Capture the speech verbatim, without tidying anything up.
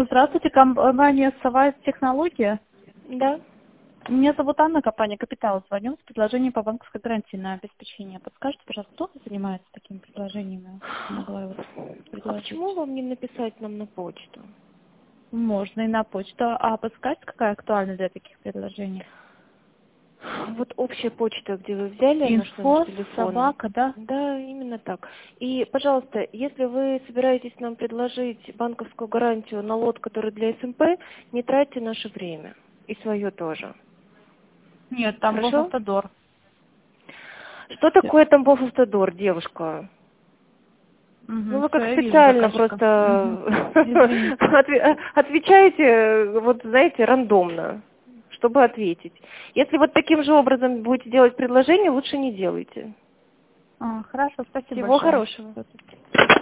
Здравствуйте, компания «Сова Технология». Да. Меня зовут Анна, компания «Капитал». Звоню с предложением по банковской гарантии на обеспечение. Подскажите, пожалуйста, кто занимается такими предложениями? Могла я вот А предложить. почему вам не написать нам на почту? Можно и на почту. А подскажете, какая актуальна для таких предложений? Вот общая почта, где вы взяли наш номер Инфо, телефона. собака, да? Да, именно так. И, пожалуйста, если вы собираетесь нам предложить банковскую гарантию на лот, который для СМП, не тратьте наше время. И свое тоже. Нет, там был Хорошо? автодор. Что такое Тамбов Автодор, девушка? Ну, Угу, вы все, как я вижу специально заказчика. Угу. просто Извините. отве- отвечаете, вот знаете, рандомно, чтобы ответить. Если вот таким же образом будете делать предложение, лучше не делайте. А, хорошо, спасибо Всего большое. хорошего.